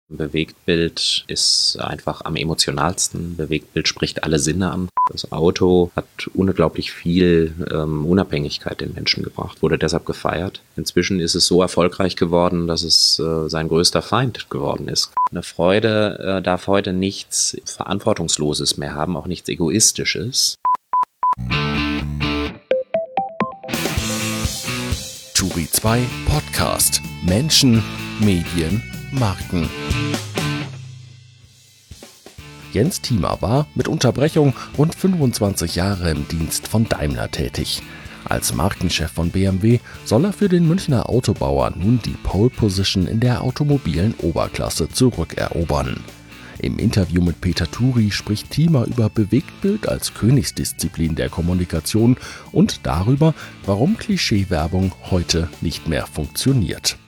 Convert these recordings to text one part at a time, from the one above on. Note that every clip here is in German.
Bewegtbild ist einfach am emotionalsten. Bewegtbild spricht alle Sinne an. Das Auto hat unglaublich viel Unabhängigkeit den Menschen gebracht, wurde deshalb gefeiert. Inzwischen ist es so erfolgreich geworden, dass es sein größter Feind geworden ist. Eine Freude darf heute nichts Verantwortungsloses mehr haben, auch nichts Egoistisches. Turi 2 Podcast. Menschen, Medien, Marken. Jens Thiemer war mit Unterbrechung rund 25 Jahre im Dienst von Daimler tätig. Als Markenchef von BMW soll er für den Münchner Autobauer nun die Pole Position in der automobilen Oberklasse zurückerobern. Im Interview mit Peter Turi spricht Thiemer über Bewegtbild als Königsdisziplin der Kommunikation und darüber, warum Klischeewerbung heute nicht mehr funktioniert.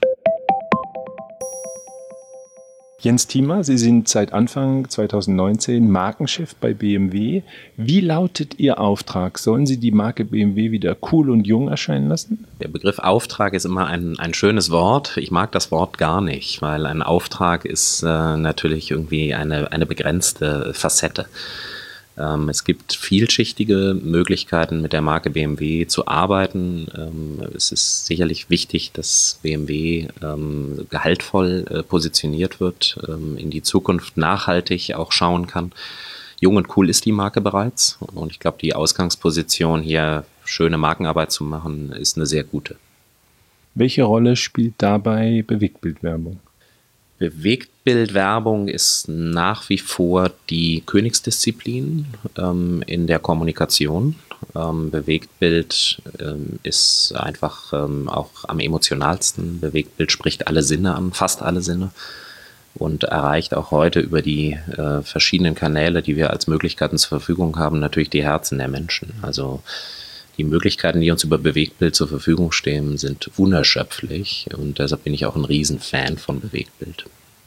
Jens Thiemer, Sie sind seit Anfang 2019 Markenchef bei BMW. Wie lautet Ihr Auftrag? Sollen Sie die Marke BMW wieder cool und jung erscheinen lassen? Der Begriff Auftrag ist immer ein schönes Wort. Ich mag das Wort gar nicht, weil ein Auftrag ist natürlich irgendwie eine begrenzte Facette. Es gibt vielschichtige Möglichkeiten, mit der Marke BMW zu arbeiten. Es ist sicherlich wichtig, dass BMW gehaltvoll positioniert wird, in die Zukunft nachhaltig auch schauen kann. Jung und cool ist die Marke bereits. Und ich glaube, die Ausgangsposition hier, schöne Markenarbeit zu machen, ist eine sehr gute. Welche Rolle spielt dabei Bewegtbildwerbung? Bewegtbildwerbung ist nach wie vor die Königsdisziplin in der Kommunikation. Bewegtbild ist einfach auch am emotionalsten. Bewegtbild spricht alle Sinne an, fast alle Sinne, und erreicht auch heute über die verschiedenen Kanäle, die wir als Möglichkeiten zur Verfügung haben, natürlich die Herzen der Menschen. Also die Möglichkeiten, die uns über Bewegtbild zur Verfügung stehen, sind unerschöpflich, und deshalb bin ich auch ein Riesenfan von Bewegtbild.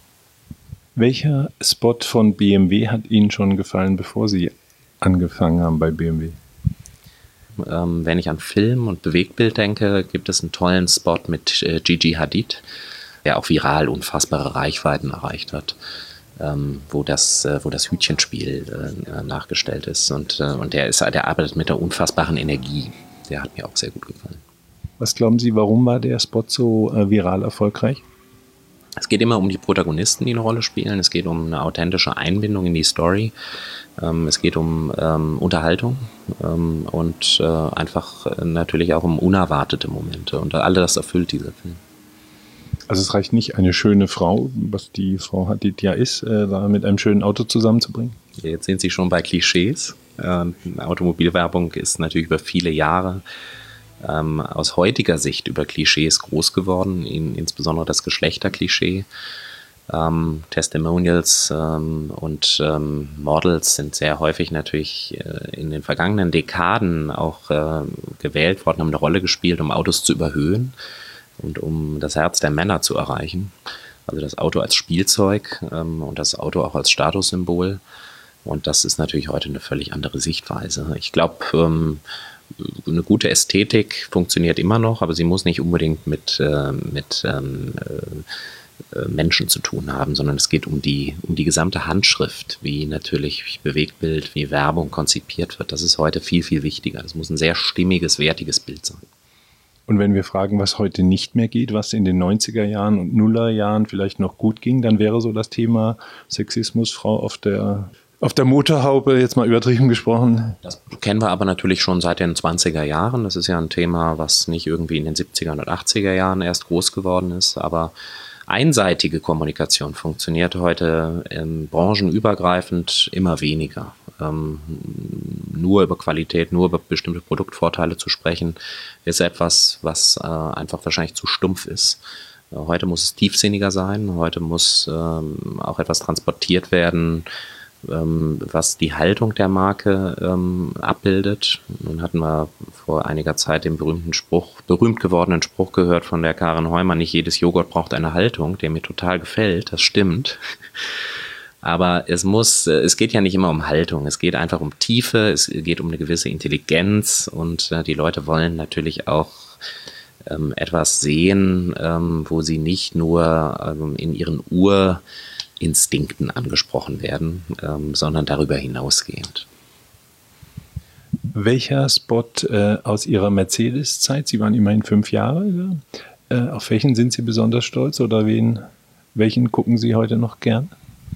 Welcher Spot von BMW hat Ihnen schon gefallen, bevor Sie angefangen haben bei BMW? Wenn ich an Film und Bewegtbild denke, gibt es einen tollen Spot mit Gigi Hadid, der auch viral unfassbare Reichweiten erreicht hat. Wo das Hütchenspiel nachgestellt ist. Und der arbeitet mit einer unfassbaren Energie. Der hat mir auch sehr gut gefallen. Was glauben Sie, warum war der Spot so viral erfolgreich? Es geht immer um die Protagonisten, die eine Rolle spielen. Es geht um eine authentische Einbindung in die Story. Es geht um Unterhaltung und einfach natürlich auch um unerwartete Momente. Und all das erfüllt dieser Film. Also es reicht nicht, eine schöne Frau, was die Frau Hadid ja ist, da mit einem schönen Auto zusammenzubringen? Jetzt sind Sie schon bei Klischees. Automobilwerbung ist natürlich über viele Jahre aus heutiger Sicht über Klischees groß geworden, insbesondere das Geschlechterklischee. Testimonials und Models sind sehr häufig natürlich in den vergangenen Dekaden auch gewählt worden, haben eine Rolle gespielt, um Autos zu überhöhen und um das Herz der Männer zu erreichen. Also das Auto als Spielzeug und das Auto auch als Statussymbol. Und das ist natürlich heute eine völlig andere Sichtweise. Ich glaube, eine gute Ästhetik funktioniert immer noch, aber sie muss nicht unbedingt mit Menschen zu tun haben, sondern es geht um die gesamte Handschrift, wie natürlich Bewegtbild, wie Werbung konzipiert wird. Das ist heute viel, viel wichtiger. Es muss ein sehr stimmiges, wertiges Bild sein. Und wenn wir fragen, was heute nicht mehr geht, was in den 90er Jahren und Nullerjahren vielleicht noch gut ging, dann wäre so das Thema Sexismus, Frau auf der Motorhaube, jetzt mal übertrieben gesprochen. Das kennen wir aber natürlich schon seit den 20er Jahren. Das ist ja ein Thema, was nicht irgendwie in den 70er und 80er Jahren erst groß geworden ist, aber einseitige Kommunikation funktioniert heute branchenübergreifend immer weniger. Nur über Qualität, nur über bestimmte Produktvorteile zu sprechen, ist etwas, was einfach wahrscheinlich zu stumpf ist. Heute muss es tiefsinniger sein, heute muss auch etwas transportiert werden, was die Haltung der Marke abbildet. Nun hatten wir vor einiger Zeit den berühmt gewordenen Spruch gehört von der Karin Heumann: Nicht jedes Joghurt braucht eine Haltung, der mir total gefällt, das stimmt. Aber es geht ja nicht immer um Haltung, es geht einfach um Tiefe, es geht um eine gewisse Intelligenz, und die Leute wollen natürlich auch etwas sehen, wo sie nicht nur in ihren Instinkten angesprochen werden, sondern darüber hinausgehend. Welcher Spot aus Ihrer Mercedes-Zeit, Sie waren immerhin 5 Jahre, auf welchen sind Sie besonders stolz oder welchen gucken Sie heute noch gern?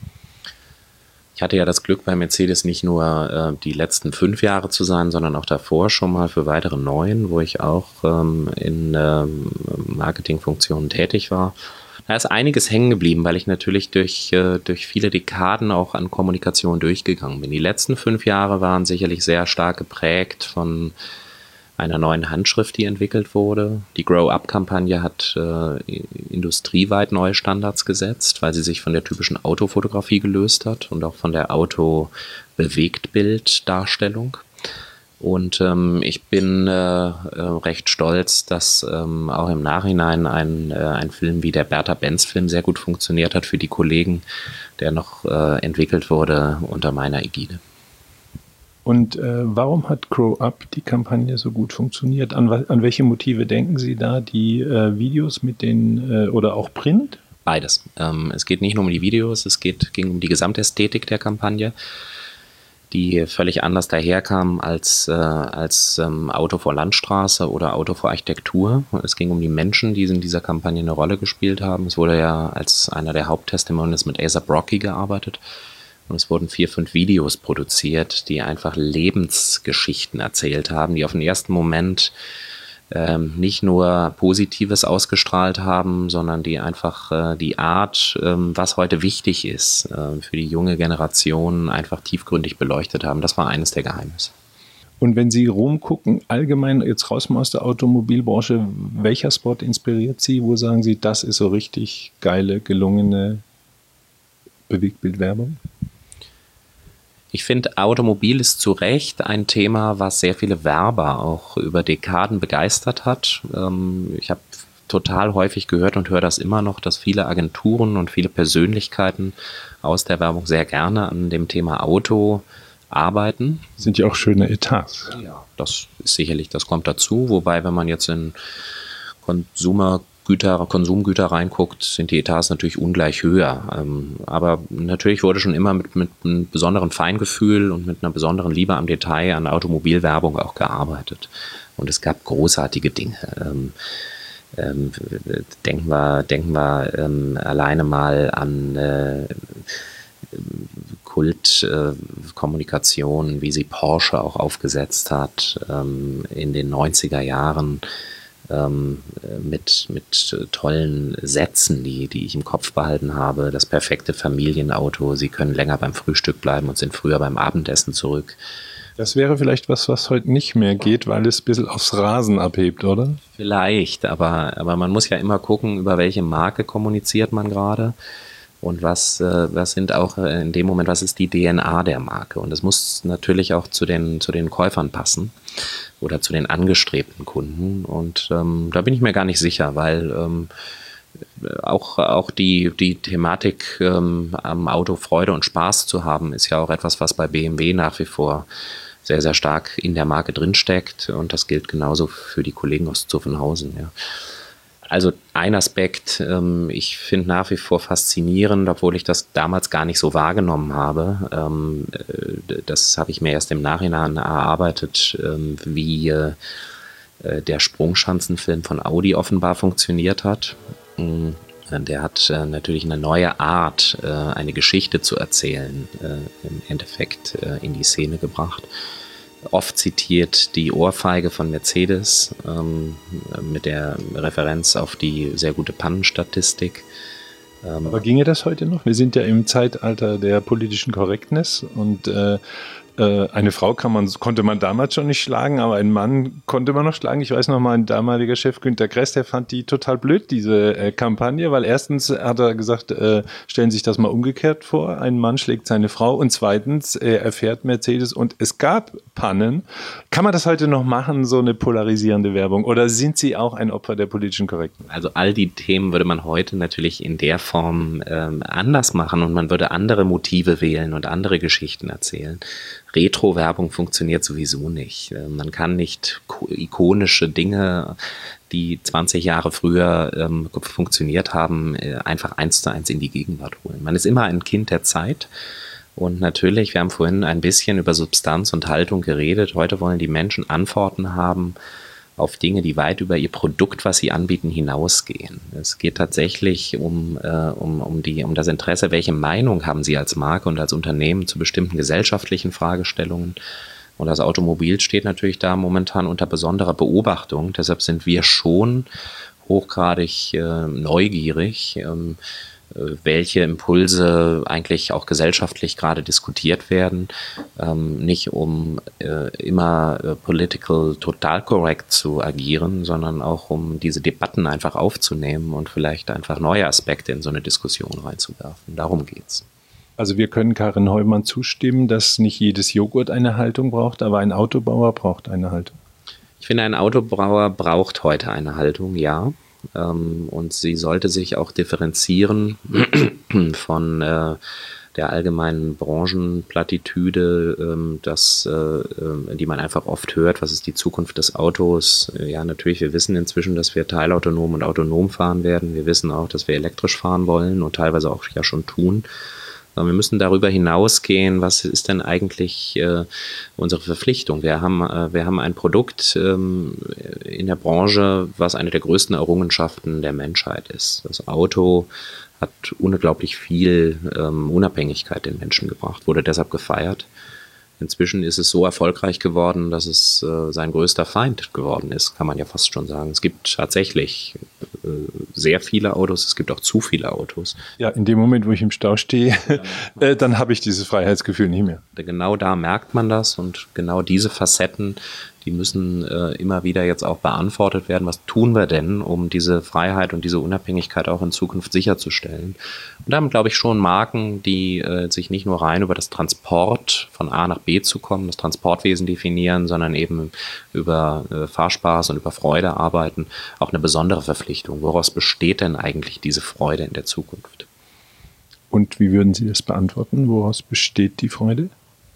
Ich hatte ja das Glück, bei Mercedes nicht nur die letzten 5 Jahre zu sein, sondern auch davor schon mal für weitere 9, wo ich auch in Marketingfunktionen tätig war. Da ist einiges hängen geblieben, weil ich natürlich durch viele Dekaden auch an Kommunikation durchgegangen bin. Die letzten 5 Jahre waren sicherlich sehr stark geprägt von einer neuen Handschrift, die entwickelt wurde. Die Grow-Up-Kampagne hat industrieweit neue Standards gesetzt, weil sie sich von der typischen Autofotografie gelöst hat und auch von der Auto-Bewegtbild-Darstellung. Und ich bin recht stolz, dass auch im Nachhinein ein Film wie der Bertha-Benz-Film sehr gut funktioniert hat für die Kollegen, der noch entwickelt wurde unter meiner Ägide. Und warum hat Grow Up die Kampagne so gut funktioniert? An welche Motive denken Sie da? Die Videos mit den oder auch Print? Beides. Es geht nicht nur um die Videos, es ging um die Gesamtästhetik der Kampagne, die völlig anders daherkam als Auto vor Landstraße oder Auto vor Architektur. Es ging um die Menschen, die in dieser Kampagne eine Rolle gespielt haben. Es wurde ja als einer der Haupttestimonials mit A$AP Rocky gearbeitet. Und es wurden 4, 5 Videos produziert, die einfach Lebensgeschichten erzählt haben, die auf den ersten Moment nicht nur Positives ausgestrahlt haben, sondern die einfach die Art, was heute wichtig ist, für die junge Generation einfach tiefgründig beleuchtet haben. Das war eines der Geheimnisse. Und wenn Sie rumgucken, allgemein jetzt raus mal aus der Automobilbranche, welcher Spot inspiriert Sie? Wo sagen Sie, das ist so richtig geile, gelungene Bewegtbildwerbung? Ich finde, Automobil ist zu Recht ein Thema, was sehr viele Werber auch über Dekaden begeistert hat. Ich habe total häufig gehört und höre das immer noch, dass viele Agenturen und viele Persönlichkeiten aus der Werbung sehr gerne an dem Thema Auto arbeiten. Sind ja auch schöne Etats. Ja, das ist sicherlich, das kommt dazu. Wobei, wenn man jetzt in Konsumgüter reinguckt, sind die Etats natürlich ungleich höher. Aber natürlich wurde schon immer mit einem besonderen Feingefühl und mit einer besonderen Liebe am Detail an Automobilwerbung auch gearbeitet. Und es gab großartige Dinge. Denken wir alleine mal an Kultkommunikation, wie sie Porsche auch aufgesetzt hat in den 90er Jahren. Mit tollen Sätzen, die ich im Kopf behalten habe. Das perfekte Familienauto, Sie können länger beim Frühstück bleiben und sind früher beim Abendessen zurück. Das wäre vielleicht was heute nicht mehr geht, weil es ein bisschen aufs Rasen abhebt, oder? Vielleicht, aber man muss ja immer gucken, über welche Marke kommuniziert man gerade und was sind auch in dem Moment, was ist die DNA der Marke. Und es muss natürlich auch zu den Käufern passen oder zu den angestrebten Kunden. Und da bin ich mir gar nicht sicher, weil auch die Thematik am Auto Freude und Spaß zu haben, ist ja auch etwas, was bei BMW nach wie vor sehr, sehr stark in der Marke drinsteckt. Und das gilt genauso für die Kollegen aus Zuffenhausen. Ja. Also ein Aspekt, ich finde nach wie vor faszinierend, obwohl ich das damals gar nicht so wahrgenommen habe. Das habe ich mir erst im Nachhinein erarbeitet, wie der Sprungschanzenfilm von Audi offenbar funktioniert hat. Der hat natürlich eine neue Art, eine Geschichte zu erzählen, im Endeffekt in die Szene gebracht. Oft zitiert die Ohrfeige von Mercedes mit der Referenz auf die sehr gute Pannenstatistik. Aber ginge das heute noch? Wir sind ja im Zeitalter der politischen Korrektness und eine Frau konnte man damals schon nicht schlagen, aber einen Mann konnte man noch schlagen. Ich weiß noch mal, ein damaliger Chef Günter Kress, der fand die total blöd, diese Kampagne, weil erstens hat er gesagt, stellen Sie sich das mal umgekehrt vor, ein Mann schlägt seine Frau und zweitens, er erfährt Mercedes und es gab Pannen. Kann man das heute noch machen, so eine polarisierende Werbung, oder sind Sie auch ein Opfer der politischen Korrektheit? Also all die Themen würde man heute natürlich in der Form anders machen und man würde andere Motive wählen und andere Geschichten erzählen. Retro-Werbung funktioniert sowieso nicht. Man kann nicht ikonische Dinge, die 20 Jahre früher funktioniert haben, einfach 1:1 in die Gegenwart holen. Man ist immer ein Kind der Zeit. Und natürlich, wir haben vorhin ein bisschen über Substanz und Haltung geredet. Heute wollen die Menschen Antworten haben auf Dinge, die weit über ihr Produkt, was sie anbieten, hinausgehen. Es geht tatsächlich um das Interesse, welche Meinung haben sie als Marke und als Unternehmen zu bestimmten gesellschaftlichen Fragestellungen. Und das Automobil steht natürlich da momentan unter besonderer Beobachtung. Deshalb sind wir schon hochgradig neugierig, welche Impulse eigentlich auch gesellschaftlich gerade diskutiert werden, nicht um immer political total correct zu agieren, sondern auch um diese Debatten einfach aufzunehmen und vielleicht einfach neue Aspekte in so eine Diskussion reinzuwerfen. Darum geht's. Also wir können Karin Heumann zustimmen, dass nicht jedes Joghurt eine Haltung braucht, aber ein Autobauer braucht eine Haltung. Ich finde, ein Autobauer braucht heute eine Haltung, ja. Und sie sollte sich auch differenzieren von der allgemeinen Branchenplattitüde, die man einfach oft hört, was ist die Zukunft des Autos? Ja, natürlich, wir wissen inzwischen, dass wir teilautonom und autonom fahren werden. Wir wissen auch, dass wir elektrisch fahren wollen und teilweise auch ja schon tun. Wir müssen darüber hinausgehen, was ist denn eigentlich unsere Verpflichtung? Wir haben ein Produkt in der Branche, was eine der größten Errungenschaften der Menschheit ist. Das Auto hat unglaublich viel Unabhängigkeit den Menschen gebracht, wurde deshalb gefeiert. Inzwischen ist es so erfolgreich geworden, dass es sein größter Feind geworden ist, kann man ja fast schon sagen. Es gibt tatsächlich sehr viele Autos, es gibt auch zu viele Autos. Ja, in dem Moment, wo ich im Stau stehe, dann habe ich dieses Freiheitsgefühl nicht mehr. Genau da merkt man das und genau diese Facetten, die müssen immer wieder jetzt auch beantwortet werden. Was tun wir denn, um diese Freiheit und diese Unabhängigkeit auch in Zukunft sicherzustellen? Und da haben, glaube ich, schon Marken, die sich nicht nur rein über das Transport von A nach B zu kommen, das Transportwesen definieren, sondern eben über Fahrspaß und über Freude arbeiten, auch eine besondere Verpflichtung. Woraus besteht denn eigentlich diese Freude in der Zukunft? Und wie würden Sie das beantworten? Woraus besteht die Freude?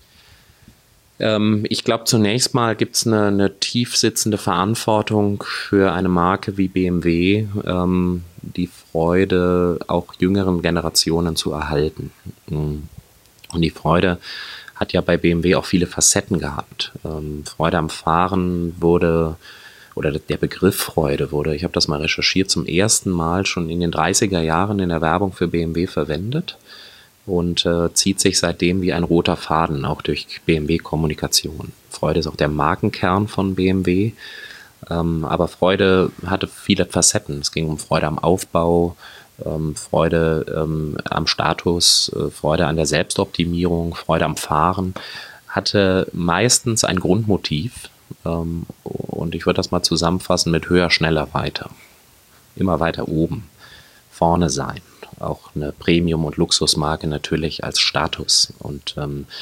Ich glaube, zunächst mal gibt es eine tief sitzende Verantwortung für eine Marke wie BMW, die Freude auch jüngeren Generationen zu erhalten. Und die Freude hat ja bei BMW auch viele Facetten gehabt. Freude am Fahren oder der Begriff Freude wurde, ich habe das mal recherchiert, zum ersten Mal schon in den 30er Jahren in der Werbung für BMW verwendet. Und zieht sich seitdem wie ein roter Faden, auch durch BMW-Kommunikation. Freude ist auch der Markenkern von BMW, aber Freude hatte viele Facetten. Es ging um Freude am Aufbau, Freude am Status, Freude an der Selbstoptimierung, Freude am Fahren, hatte meistens ein Grundmotiv und ich würde das mal zusammenfassen mit höher, schneller, weiter. Immer weiter oben, vorne sein. Auch eine Premium- und Luxusmarke natürlich als Status und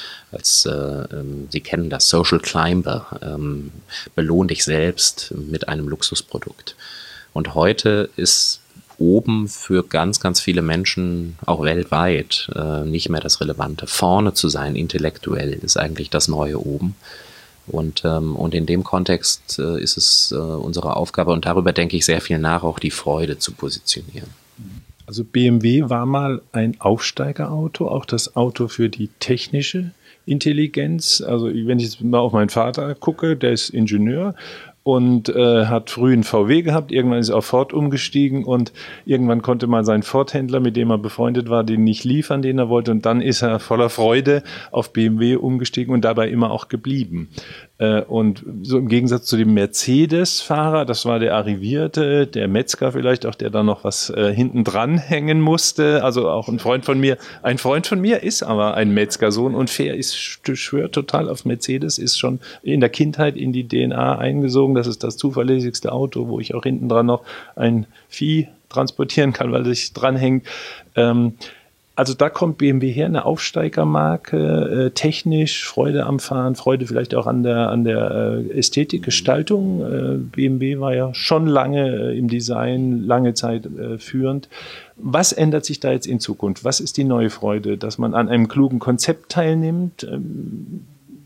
Sie kennen das, Social Climber, belohn dich selbst mit einem Luxusprodukt. Und heute ist oben für ganz, ganz viele Menschen, auch weltweit, nicht mehr das Relevante. Vorne zu sein, intellektuell, ist eigentlich das neue oben. Und in dem Kontext ist es unsere Aufgabe, und darüber denke ich sehr viel nach, auch die Freude zu positionieren. Also BMW war mal ein Aufsteigerauto, auch das Auto für die technische Intelligenz. Also wenn ich jetzt mal auf meinen Vater gucke, der ist Ingenieur und hat früh einen VW gehabt, irgendwann ist er auf Ford umgestiegen und irgendwann konnte mal sein Ford-Händler, mit dem er befreundet war, den nicht liefern, den er wollte, und dann ist er voller Freude auf BMW umgestiegen und dabei immer auch geblieben. Und so im Gegensatz zu dem Mercedes-Fahrer, das war der Arrivierte, der Metzger vielleicht auch, der da noch was hinten dran hängen musste, also auch ein Freund von mir ist aber ein Metzgersohn und schwört total auf Mercedes, ist schon in der Kindheit in die DNA eingesogen, das ist das zuverlässigste Auto, wo ich auch hinten dran noch ein Vieh transportieren kann, weil sich dranhängt. Also da kommt BMW her, eine Aufsteigermarke, technisch, Freude am Fahren, Freude vielleicht auch an der Ästhetikgestaltung. BMW war ja schon lange im Design, lange Zeit führend. Was ändert sich da jetzt in Zukunft? Was ist die neue Freude? Dass man an einem klugen Konzept teilnimmt?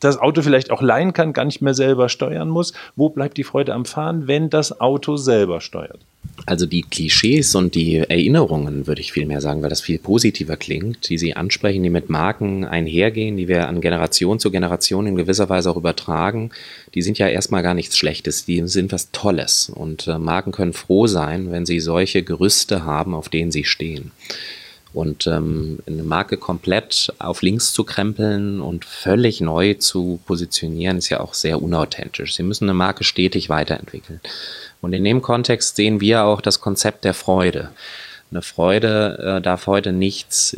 das Auto vielleicht auch leihen kann, gar nicht mehr selber steuern muss. Wo bleibt die Freude am Fahren, wenn das Auto selber steuert? Also die Klischees und die Erinnerungen, würde ich vielmehr sagen, weil das viel positiver klingt, die Sie ansprechen, die mit Marken einhergehen, die wir an Generation zu Generation in gewisser Weise auch übertragen, die sind ja erstmal gar nichts Schlechtes, die sind was Tolles. Und Marken können froh sein, wenn sie solche Gerüste haben, auf denen sie stehen. Und eine Marke komplett auf links zu krempeln und völlig neu zu positionieren, ist ja auch sehr unauthentisch. Sie müssen eine Marke stetig weiterentwickeln. Und in dem Kontext sehen wir auch das Konzept der Freude. Eine Freude darf heute nichts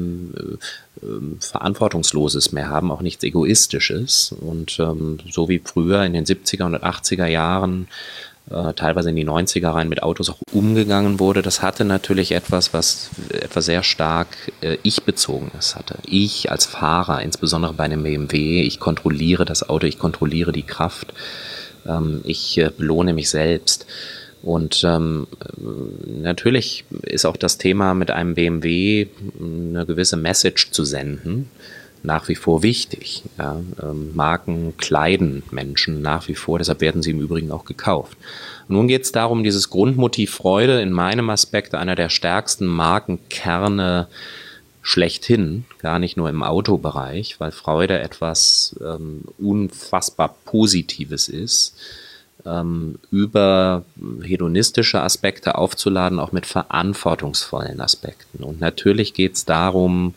Verantwortungsloses mehr haben, auch nichts Egoistisches. Und so wie früher in den 70er und 80er Jahren teilweise in die 90er rein mit Autos auch umgegangen wurde, das hatte natürlich etwas, was etwas sehr stark ich-bezogenes hatte. Ich als Fahrer, insbesondere bei einem BMW, ich kontrolliere das Auto, ich kontrolliere die Kraft, ich belohne mich selbst. Und natürlich ist auch das Thema mit einem BMW eine gewisse Message zu senden, nach wie vor wichtig. Ja. Marken kleiden Menschen nach wie vor, deshalb werden sie im Übrigen auch gekauft. Und nun geht es darum, dieses Grundmotiv Freude, in meinem Aspekt einer der stärksten Markenkerne schlechthin, gar nicht nur im Autobereich, weil Freude etwas unfassbar Positives ist, über hedonistische Aspekte aufzuladen, auch mit verantwortungsvollen Aspekten. Und natürlich geht es darum,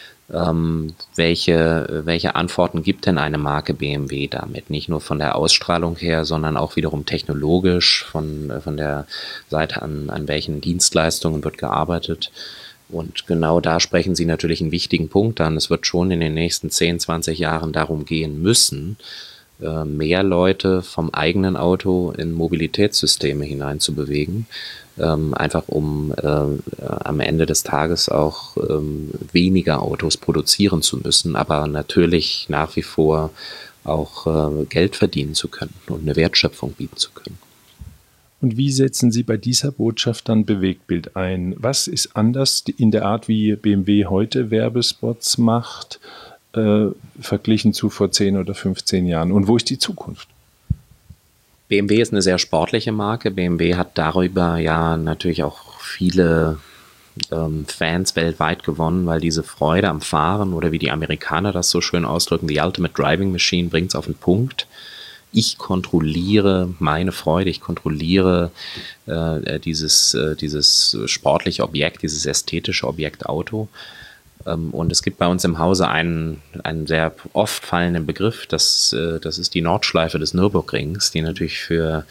welche Antworten gibt denn eine Marke BMW damit? Nicht nur von der Ausstrahlung her, sondern auch wiederum technologisch, von der Seite an welchen Dienstleistungen wird gearbeitet. Und genau da sprechen Sie natürlich einen wichtigen Punkt an. Es wird schon in den nächsten 10, 20 Jahren darum gehen müssen, mehr Leute vom eigenen Auto in Mobilitätssysteme hineinzubewegen, einfach um am Ende des Tages auch weniger Autos produzieren zu müssen, aber natürlich nach wie vor auch Geld verdienen zu können und eine Wertschöpfung bieten zu können. Und wie setzen Sie bei dieser Botschaft dann Bewegtbild ein? Was ist anders in der Art, wie BMW heute Werbespots macht, verglichen zu vor 10 oder 15 Jahren? Und wo ist die Zukunft? BMW ist eine sehr sportliche Marke. BMW hat darüber ja natürlich auch viele Fans weltweit gewonnen, weil diese Freude am Fahren oder wie die Amerikaner das so schön ausdrücken, the ultimate driving machine, bringt es auf den Punkt. Ich kontrolliere meine Freude, ich kontrolliere dieses sportliche Objekt, dieses ästhetische Objekt Auto. Und es gibt bei uns im Hause einen sehr oft fallenden Begriff, das ist die Nordschleife des Nürburgrings, die natürlich für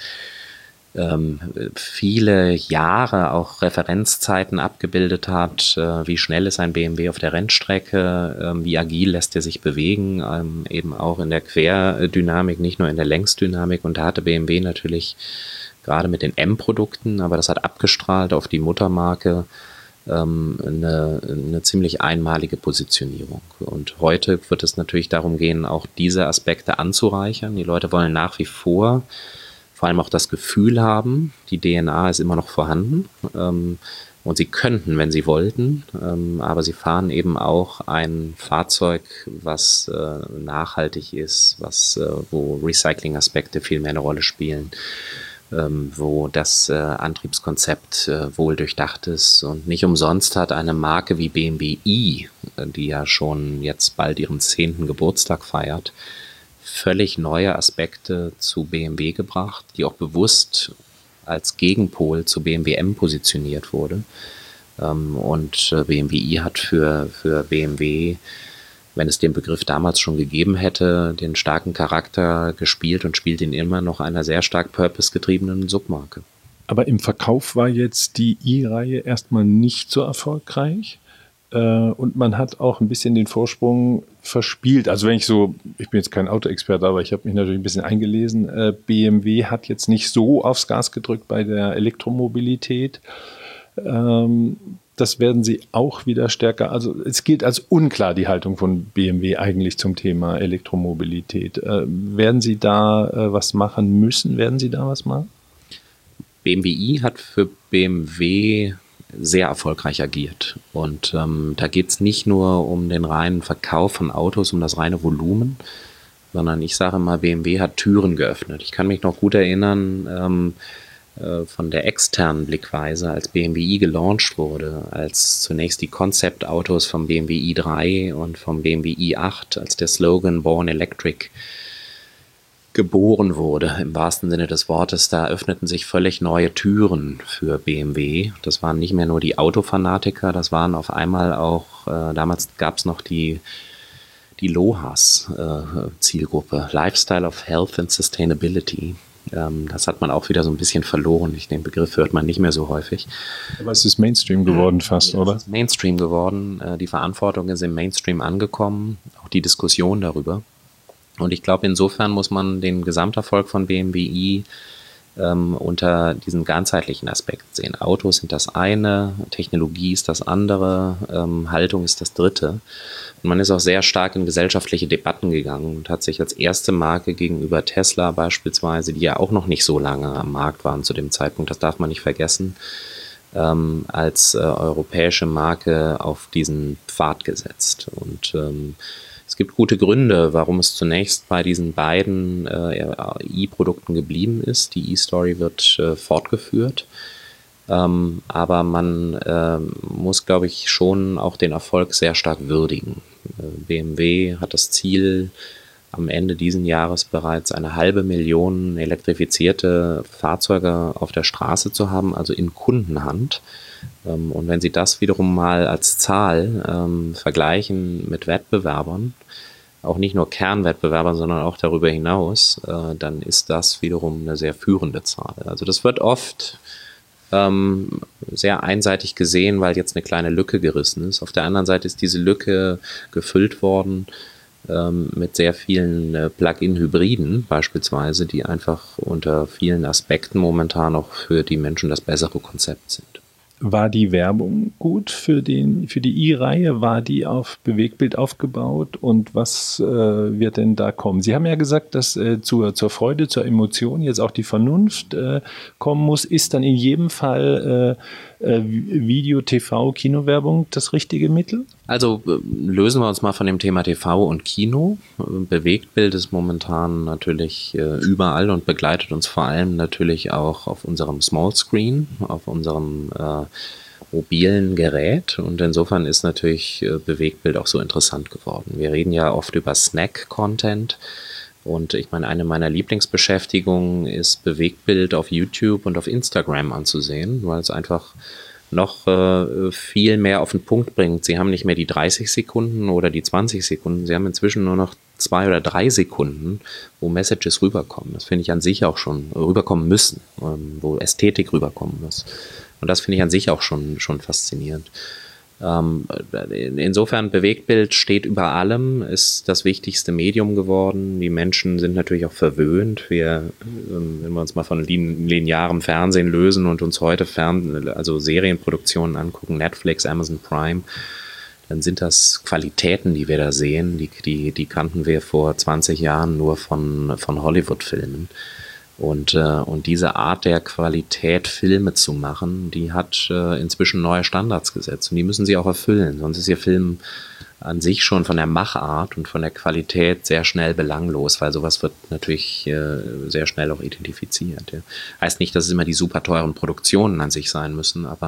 viele Jahre auch Referenzzeiten abgebildet hat, wie schnell ist ein BMW auf der Rennstrecke, wie agil lässt er sich bewegen, eben auch in der Querdynamik, nicht nur in der Längsdynamik. Und da hatte BMW natürlich gerade mit den M-Produkten, aber das hat abgestrahlt auf die Muttermarke, eine ziemlich einmalige Positionierung. Und heute wird es natürlich darum gehen, auch diese Aspekte anzureichern. Die Leute wollen nach wie vor allem auch das Gefühl haben, die DNA ist immer noch vorhanden und sie könnten, wenn sie wollten, aber sie fahren eben auch ein Fahrzeug, was nachhaltig ist, wo Recycling-Aspekte viel mehr eine Rolle spielen, wo das Antriebskonzept wohl durchdacht ist. Und nicht umsonst hat eine Marke wie BMW i, die ja schon jetzt bald ihren 10. Geburtstag feiert, völlig neue Aspekte zu BMW gebracht, die auch bewusst als Gegenpol zu BMW M positioniert wurde. Und BMW i hat für BMW, wenn es den Begriff damals schon gegeben hätte, den starken Charakter gespielt und spielt ihn immer noch einer sehr stark purpose-getriebenen Submarke. Aber im Verkauf war jetzt die i-Reihe erstmal nicht so erfolgreich. Und man hat auch ein bisschen den Vorsprung verspielt. Also ich bin jetzt kein Autoexperte, aber ich habe mich natürlich ein bisschen eingelesen. BMW hat jetzt nicht so aufs Gas gedrückt bei der Elektromobilität. Das werden sie auch wieder stärker. Also es gilt als unklar die Haltung von BMW eigentlich zum Thema Elektromobilität. Werden Sie da was machen müssen? Werden Sie da was machen? BMW i hat für BMW sehr erfolgreich agiert. Und da geht es nicht nur um den reinen Verkauf von Autos, um das reine Volumen, sondern ich sage mal, BMW hat Türen geöffnet. Ich kann mich noch gut erinnern, von der externen Blickweise, als BMW i gelauncht wurde, als zunächst die Concept-Autos vom BMW i3 und vom BMW i8, als der Slogan Born Electric geboren wurde, im wahrsten Sinne des Wortes, da öffneten sich völlig neue Türen für BMW. Das waren nicht mehr nur die Autofanatiker, das waren auf einmal auch, damals gab es noch die LOHAS-Zielgruppe, Lifestyle of Health and Sustainability. Das hat man auch wieder so ein bisschen verloren. Den Begriff hört man nicht mehr so häufig. Aber es ist Mainstream geworden fast, oder? Es ist Mainstream geworden. Die Verantwortung ist im Mainstream angekommen, auch die Diskussion darüber. Und ich glaube, insofern muss man den Gesamterfolg von BMW i unter diesem ganzheitlichen Aspekt sehen. Autos sind das eine, Technologie ist das andere, Haltung ist das dritte. Und man ist auch sehr stark in gesellschaftliche Debatten gegangen und hat sich als erste Marke gegenüber Tesla beispielsweise, die ja auch noch nicht so lange am Markt waren zu dem Zeitpunkt, das darf man nicht vergessen, als europäische Marke auf diesen Pfad gesetzt. Und es gibt gute Gründe, warum es zunächst bei diesen beiden i-Produkten geblieben ist. Die e-Story wird fortgeführt. Aber man muss, glaube ich, schon auch den Erfolg sehr stark würdigen. BMW hat das Ziel, am Ende dieses Jahres bereits 500.000 elektrifizierte Fahrzeuge auf der Straße zu haben, also in Kundenhand. Und wenn Sie das wiederum mal als Zahl vergleichen mit Wettbewerbern, auch nicht nur Kernwettbewerbern, sondern auch darüber hinaus, dann ist das wiederum eine sehr führende Zahl. Also das wird oft sehr einseitig gesehen, weil jetzt eine kleine Lücke gerissen ist. Auf der anderen Seite ist diese Lücke gefüllt worden mit sehr vielen Plug-in-Hybriden beispielsweise, die einfach unter vielen Aspekten momentan auch für die Menschen das bessere Konzept sind. War die Werbung gut für die i-Reihe? War die auf Bewegtbild aufgebaut? Und was wird denn da kommen? Sie haben ja gesagt, dass zur Freude, zur Emotion jetzt auch die Vernunft kommen muss. Ist dann in jedem Fall Video, TV, Kinowerbung das richtige Mittel? Also lösen wir uns mal von dem Thema TV und Kino. Bewegtbild ist momentan natürlich überall und begleitet uns vor allem natürlich auch auf unserem Smallscreen, auf unserem mobilen Gerät. Und insofern ist natürlich Bewegtbild auch so interessant geworden. Wir reden ja oft über Snack-Content. Und ich meine, eine meiner Lieblingsbeschäftigungen ist Bewegtbild auf YouTube und auf Instagram anzusehen, weil es einfach noch viel mehr auf den Punkt bringt. Sie haben nicht mehr die 30 Sekunden oder die 20 Sekunden, sie haben inzwischen nur noch 2 oder 3 Sekunden, wo Messages rüberkommen. Das finde ich an sich auch schon rüberkommen müssen, wo Ästhetik rüberkommen muss. Und das finde ich an sich auch schon faszinierend. Insofern, Bewegtbild steht über allem, ist das wichtigste Medium geworden. Die Menschen sind natürlich auch verwöhnt. Wenn wir uns mal von linearem Fernsehen lösen und uns heute also Serienproduktionen angucken, Netflix, Amazon Prime, dann sind das Qualitäten, die wir da sehen, die kannten wir vor 20 Jahren nur von Hollywood-Filmen. Und diese Art der Qualität, Filme zu machen, die hat inzwischen neue Standards gesetzt und die müssen sie auch erfüllen. Sonst ist ihr Film an sich schon von der Machart und von der Qualität sehr schnell belanglos, weil sowas wird natürlich sehr schnell auch identifiziert. Ja. Heißt nicht, dass es immer die super teuren Produktionen an sich sein müssen, aber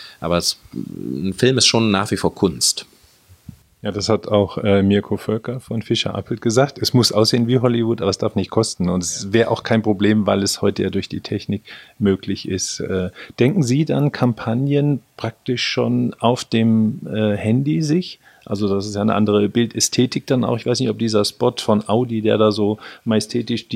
ein Film ist schon nach wie vor Kunst. Ja, das hat auch Mirko Völker von Fischer-Appelt gesagt. Es muss aussehen wie Hollywood, aber es darf nicht kosten. Und es wäre auch kein Problem, weil es heute ja durch die Technik möglich ist. Denken Sie dann Kampagnen praktisch schon auf dem Handy sich? Also das ist ja eine andere Bildästhetik dann auch. Ich weiß nicht, ob dieser Spot von Audi, der da so majestätisch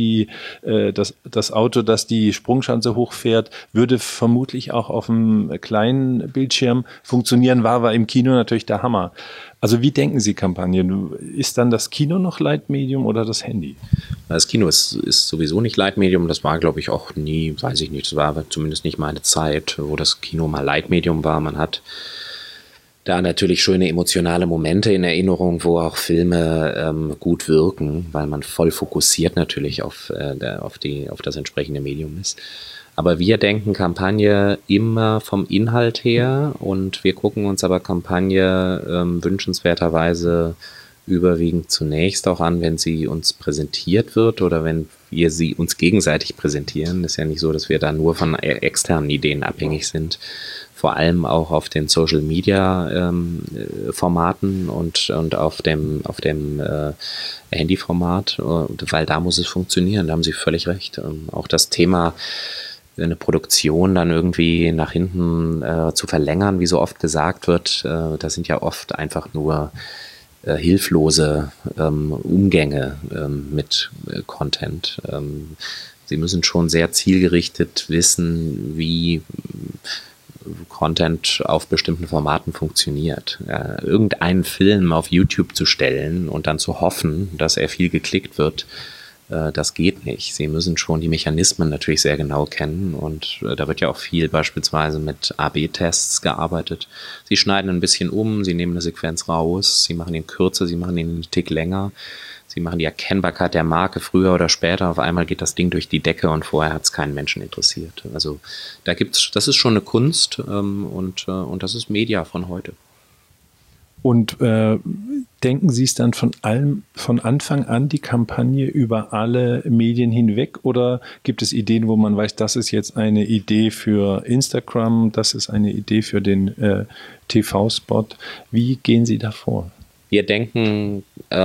das Auto, das die Sprungschanze hochfährt, würde vermutlich auch auf einem kleinen Bildschirm funktionieren, war aber im Kino natürlich der Hammer. Also wie denken Sie Kampagnen? Ist dann das Kino noch Leitmedium oder das Handy? Das Kino ist sowieso nicht Leitmedium. Das war, glaube ich, auch nie, weiß ich nicht, das war zumindest nicht meine Zeit, wo das Kino mal Leitmedium war. Man hat da natürlich schöne emotionale Momente in Erinnerung, wo auch Filme gut wirken, weil man voll fokussiert natürlich auf das entsprechende Medium ist. Aber wir denken Kampagne immer vom Inhalt her und wir gucken uns aber Kampagne wünschenswerterweise überwiegend zunächst auch an, wenn sie uns präsentiert wird oder wenn wir sie uns gegenseitig präsentieren. Es ist ja nicht so, dass wir da nur von externen Ideen abhängig sind. Vor allem auch auf den Social Media Formaten und auf dem Handyformat, weil da muss es funktionieren, da haben Sie völlig recht. Auch das Thema, eine Produktion dann irgendwie nach hinten zu verlängern, wie so oft gesagt wird, das sind ja oft einfach nur hilflose Umgänge mit Content. Sie müssen schon sehr zielgerichtet wissen, wie Content auf bestimmten Formaten funktioniert. Irgendeinen Film auf YouTube zu stellen und dann zu hoffen, dass er viel geklickt wird, das geht nicht. Sie müssen schon die Mechanismen natürlich sehr genau kennen und da wird ja auch viel beispielsweise mit A/B-Tests gearbeitet. Sie schneiden ein bisschen um, Sie nehmen eine Sequenz raus, Sie machen ihn kürzer, Sie machen ihn einen Tick länger. Sie machen die Erkennbarkeit der Marke früher oder später. Auf einmal geht das Ding durch die Decke und vorher hat es keinen Menschen interessiert. Also das ist schon eine Kunst und das ist Media von heute. Und denken Sie es dann von Anfang an die Kampagne über alle Medien hinweg oder gibt es Ideen, wo man weiß, das ist jetzt eine Idee für Instagram, das ist eine Idee für den TV-Spot? Wie gehen Sie da vor? Wir denken,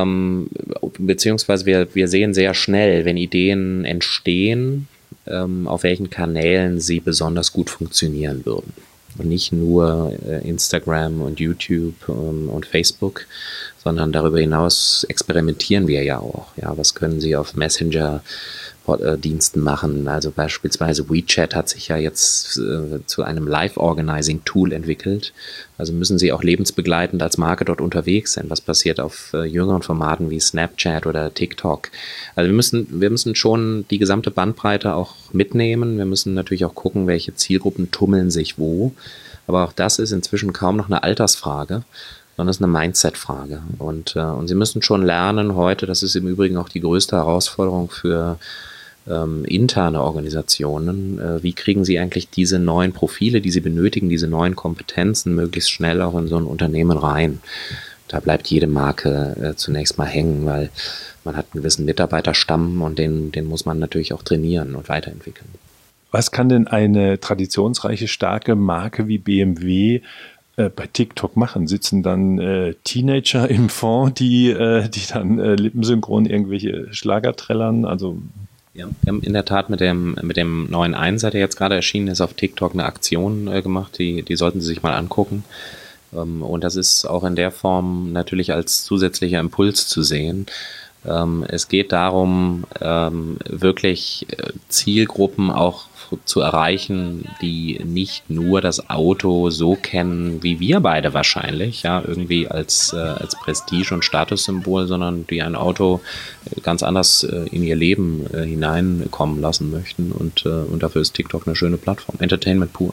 beziehungsweise wir sehen sehr schnell, wenn Ideen entstehen, auf welchen Kanälen sie besonders gut funktionieren würden. Und nicht nur Instagram und YouTube und Facebook, sondern darüber hinaus experimentieren wir ja auch. Ja, was können Sie auf Messenger-Diensten machen? Also beispielsweise WeChat hat sich ja jetzt zu einem Live-Organizing-Tool entwickelt. Also müssen Sie auch lebensbegleitend als Marke dort unterwegs sein. Was passiert auf jüngeren Formaten wie Snapchat oder TikTok? Also wir müssen schon die gesamte Bandbreite auch mitnehmen. Wir müssen natürlich auch gucken, welche Zielgruppen tummeln sich wo. Aber auch das ist inzwischen kaum noch eine Altersfrage, sondern das ist eine Mindset-Frage. Und Sie müssen schon lernen heute, das ist im Übrigen auch die größte Herausforderung für interne Organisationen, wie kriegen Sie eigentlich diese neuen Profile, die Sie benötigen, diese neuen Kompetenzen möglichst schnell auch in so ein Unternehmen rein. Da bleibt jede Marke zunächst mal hängen, weil man hat einen gewissen Mitarbeiterstamm und den muss man natürlich auch trainieren und weiterentwickeln. Was kann denn eine traditionsreiche, starke Marke wie BMW bei TikTok machen? Sitzen dann Teenager im Fond, die dann lippensynchron irgendwelche Schlager trällern? Also ja, wir haben in der Tat mit dem neuen 1er, der jetzt gerade erschienen ist, auf TikTok eine Aktion gemacht, die sollten Sie sich mal angucken. Und das ist auch in der Form natürlich als zusätzlicher Impuls zu sehen. Es geht darum, wirklich Zielgruppen auch zu erreichen, die nicht nur das Auto so kennen, wie wir beide wahrscheinlich, ja, irgendwie als Prestige- und Statussymbol, sondern die ein Auto ganz anders in ihr Leben hineinkommen lassen möchten. Und dafür ist TikTok eine schöne Plattform. Entertainment pur.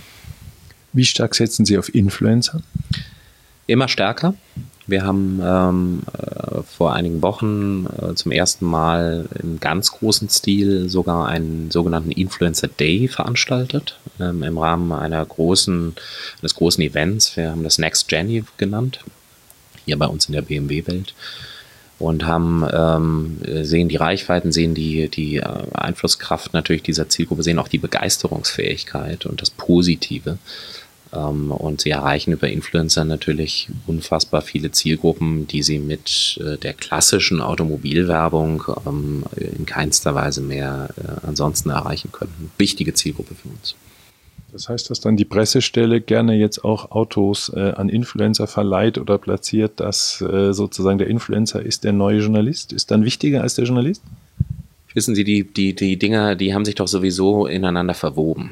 Wie stark setzen Sie auf Influencer? Immer stärker. Wir haben vor einigen Wochen zum ersten Mal im ganz großen Stil sogar einen sogenannten Influencer Day veranstaltet, im Rahmen eines großen Events. Wir haben das Next Gen genannt, hier bei uns in der BMW-Welt. Und sehen die Reichweiten, sehen die Einflusskraft natürlich dieser Zielgruppe, sehen auch die Begeisterungsfähigkeit und das Positive. Und sie erreichen über Influencer natürlich unfassbar viele Zielgruppen, die sie mit der klassischen Automobilwerbung in keinster Weise mehr ansonsten erreichen könnten. Wichtige Zielgruppe für uns. Das heißt, dass dann die Pressestelle gerne jetzt auch Autos an Influencer verleiht oder platziert, dass sozusagen der Influencer ist der neue Journalist? Ist dann wichtiger als der Journalist? Wissen Sie, die Dinger, die haben sich doch sowieso ineinander verwoben.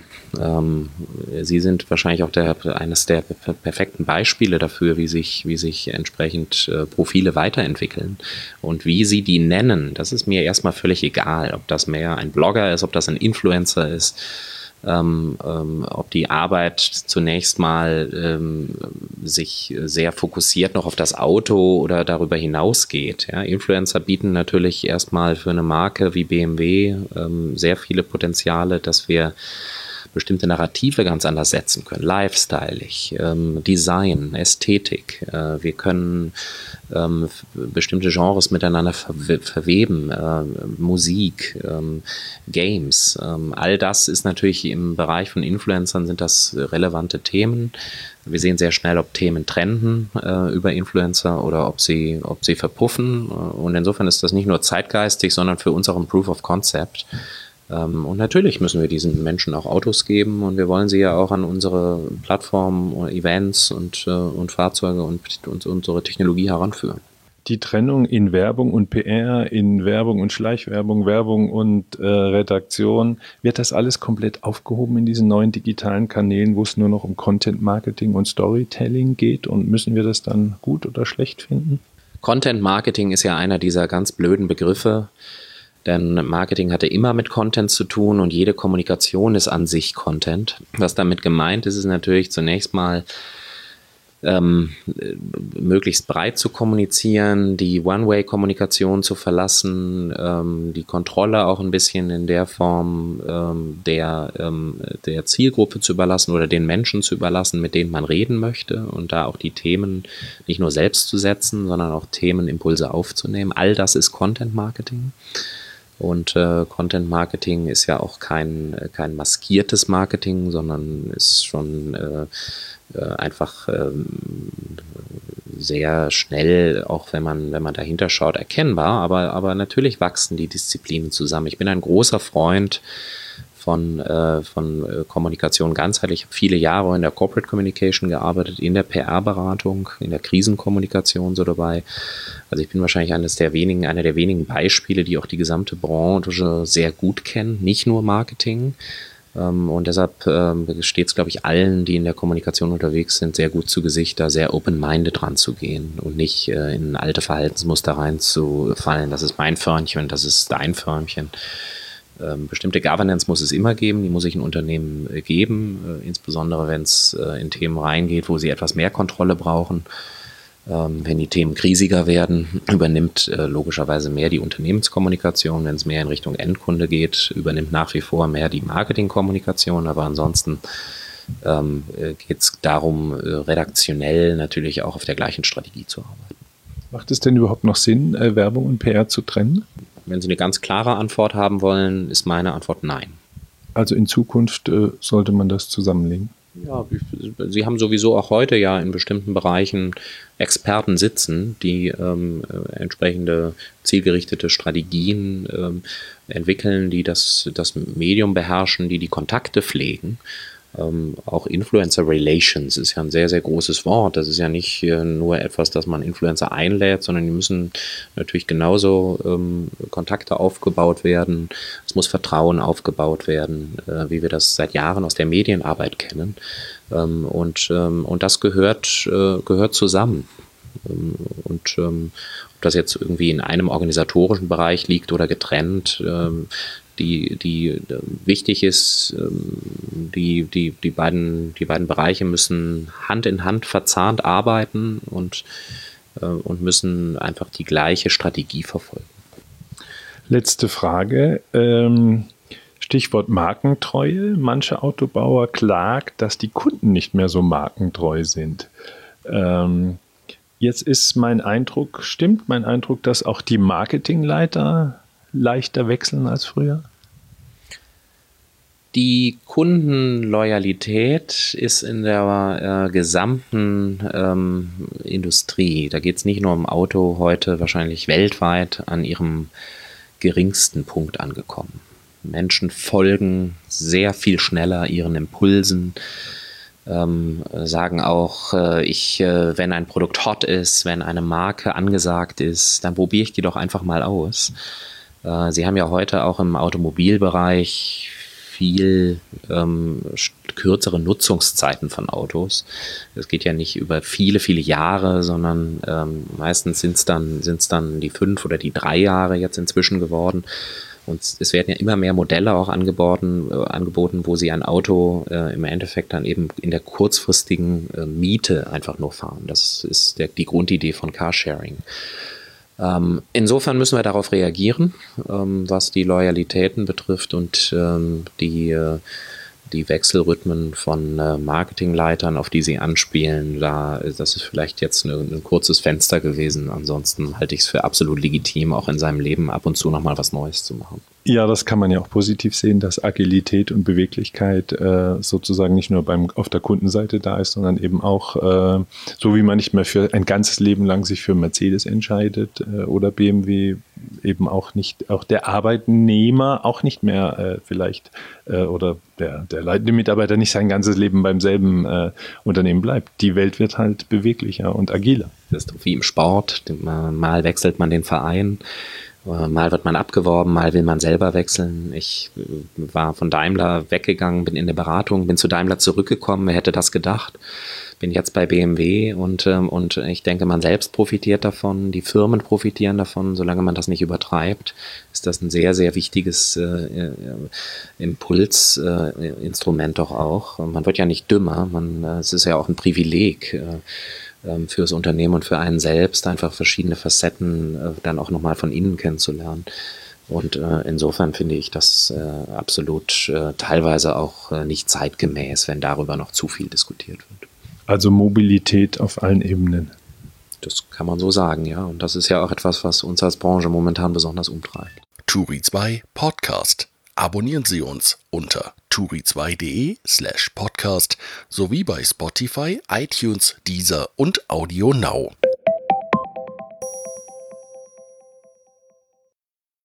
Sie sind wahrscheinlich auch eines der perfekten Beispiele dafür, wie sich entsprechend Profile weiterentwickeln. Und wie Sie die nennen, das ist mir erstmal völlig egal, ob das mehr ein Blogger ist, ob das ein Influencer ist. Ob die Arbeit zunächst mal sich sehr fokussiert noch auf das Auto oder darüber hinaus geht. Ja, Influencer bieten natürlich erstmal für eine Marke wie BMW sehr viele Potenziale, dass wir bestimmte Narrative ganz anders setzen können. Lifestyleig, Design, Ästhetik. Wir können bestimmte Genres miteinander verweben, Musik, Games. All das ist natürlich im Bereich von Influencern sind das relevante Themen. Wir sehen sehr schnell, ob Themen trenden über Influencer oder ob sie verpuffen. Und insofern ist das nicht nur zeitgeistig, sondern für uns auch ein Proof of Concept. Und natürlich müssen wir diesen Menschen auch Autos geben und wir wollen sie ja auch an unsere Plattformen, Events und Fahrzeuge und unsere Technologie heranführen. Die Trennung in Werbung und PR, in Werbung und Schleichwerbung, Werbung und Redaktion, wird das alles komplett aufgehoben in diesen neuen digitalen Kanälen, wo es nur noch um Content Marketing und Storytelling geht? Und müssen wir das dann gut oder schlecht finden? Content Marketing ist ja einer dieser ganz blöden Begriffe. Denn Marketing hatte immer mit Content zu tun und jede Kommunikation ist an sich Content. Was damit gemeint ist, ist natürlich zunächst mal möglichst breit zu kommunizieren, die One-Way-Kommunikation zu verlassen, die Kontrolle auch ein bisschen in der Form der Zielgruppe zu überlassen oder den Menschen zu überlassen, mit denen man reden möchte und da auch die Themen nicht nur selbst zu setzen, sondern auch Themenimpulse aufzunehmen. All das ist Content-Marketing. Und Content Marketing ist ja auch kein maskiertes Marketing, sondern ist schon einfach sehr schnell, auch wenn man dahinter schaut, erkennbar. Aber natürlich wachsen die Disziplinen zusammen. Ich bin ein großer Freund von Kommunikation ganzheitlich. Ich habe viele Jahre in der Corporate Communication gearbeitet, in der PR-Beratung, in der Krisenkommunikation so dabei. Also ich bin wahrscheinlich einer der wenigen Beispiele, die auch die gesamte Branche sehr gut kennen, nicht nur Marketing. Und deshalb steht es, glaube ich, allen, die in der Kommunikation unterwegs sind, sehr gut zu Gesicht, da sehr open-minded ranzugehen und nicht in alte Verhaltensmuster reinzufallen. Das ist mein Förmchen, das ist dein Förmchen. Bestimmte Governance muss es immer geben, die muss sich ein Unternehmen geben, insbesondere wenn es in Themen reingeht, wo sie etwas mehr Kontrolle brauchen. Wenn die Themen krisiger werden, übernimmt logischerweise mehr die Unternehmenskommunikation. Wenn es mehr in Richtung Endkunde geht, übernimmt nach wie vor mehr die Marketingkommunikation. Aber ansonsten geht es darum, redaktionell natürlich auch auf der gleichen Strategie zu arbeiten. Macht es denn überhaupt noch Sinn, Werbung und PR zu trennen? Wenn Sie eine ganz klare Antwort haben wollen, ist meine Antwort nein. Also in Zukunft sollte man das zusammenlegen? Ja, Sie haben sowieso auch heute ja in bestimmten Bereichen Experten sitzen, die entsprechende zielgerichtete Strategien entwickeln, die das Medium beherrschen, die Kontakte pflegen. Auch Influencer Relations ist ja ein sehr, sehr großes Wort. Das ist ja nicht nur etwas, dass man Influencer einlädt, sondern die müssen natürlich genauso Kontakte aufgebaut werden. Es muss Vertrauen aufgebaut werden, wie wir das seit Jahren aus der Medienarbeit kennen. Und das gehört zusammen. Und ob das jetzt irgendwie in einem organisatorischen Bereich liegt oder getrennt, die wichtig ist, die beiden Bereiche müssen Hand in Hand verzahnt arbeiten und müssen einfach die gleiche Strategie verfolgen. Letzte Frage. Stichwort Markentreue. Manche Autobauer klagt, dass die Kunden nicht mehr so markentreu sind. Jetzt ist mein Eindruck, dass auch die Marketingleiter leichter wechseln als früher? Die Kundenloyalität ist in der gesamten Industrie, da geht es nicht nur um Auto, heute wahrscheinlich weltweit an ihrem geringsten Punkt angekommen. Menschen folgen sehr viel schneller ihren Impulsen, sagen auch, wenn ein Produkt hot ist, wenn eine Marke angesagt ist, dann probiere ich die doch einfach mal aus. Sie haben ja heute auch im Automobilbereich viel kürzere Nutzungszeiten von Autos. Es geht ja nicht über viele, viele Jahre, sondern meistens sind es dann die 5 oder die 3 Jahre jetzt inzwischen geworden. Und es werden ja immer mehr Modelle auch angeboten, wo sie ein Auto im Endeffekt dann eben in der kurzfristigen Miete einfach nur fahren. Das ist die Grundidee von Carsharing. Insofern müssen wir darauf reagieren, was die Loyalitäten betrifft und die die Wechselrhythmen von Marketingleitern, auf die sie anspielen, das ist vielleicht jetzt ein kurzes Fenster gewesen. Ansonsten halte ich es für absolut legitim, auch in seinem Leben ab und zu nochmal was Neues zu machen. Ja, das kann man ja auch positiv sehen, dass Agilität und Beweglichkeit sozusagen nicht nur auf der Kundenseite da ist, sondern eben auch, so wie man nicht mehr für ein ganzes Leben lang sich für Mercedes entscheidet oder BMW, eben auch der Arbeitnehmer auch nicht mehr vielleicht oder der leitende Mitarbeiter nicht sein ganzes Leben beim selben Unternehmen bleibt. Die Welt wird halt beweglicher und agiler. Das ist wie im Sport, mal wechselt man den Verein, mal wird man abgeworben, mal will man selber wechseln. Ich war von Daimler weggegangen, bin in der Beratung, bin zu Daimler zurückgekommen. Wer hätte das gedacht? Bin jetzt bei BMW und ich denke, man selbst profitiert davon, die Firmen profitieren davon. Solange man das nicht übertreibt, ist das ein sehr, sehr wichtiges Impulsinstrument doch auch. Man wird ja nicht dümmer, es ist ja auch ein Privileg, fürs Unternehmen und für einen selbst einfach verschiedene Facetten dann auch nochmal von innen kennenzulernen. Und insofern finde ich das absolut teilweise auch nicht zeitgemäß, wenn darüber noch zu viel diskutiert wird. Also Mobilität auf allen Ebenen. Das kann man so sagen, ja. Und das ist ja auch etwas, was uns als Branche momentan besonders umtreibt. Turi 2 Podcast. Abonnieren Sie uns unter turi2.de/podcast sowie bei Spotify, iTunes, Deezer und Audio Now.